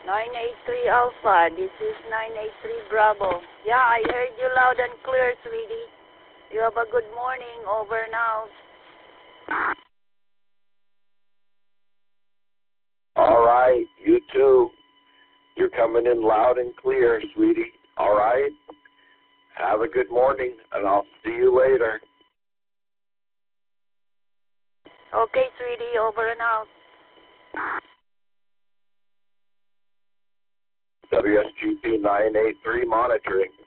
983 Alpha, this is 983 Bravo. Yeah, I heard you loud and clear, sweetie. You have a good morning. Over now. All right, you too. You're coming in loud and clear, sweetie. All right? Have a good morning, and I'll see you later. Okay, sweetie, over and out. WSGP 983 monitoring.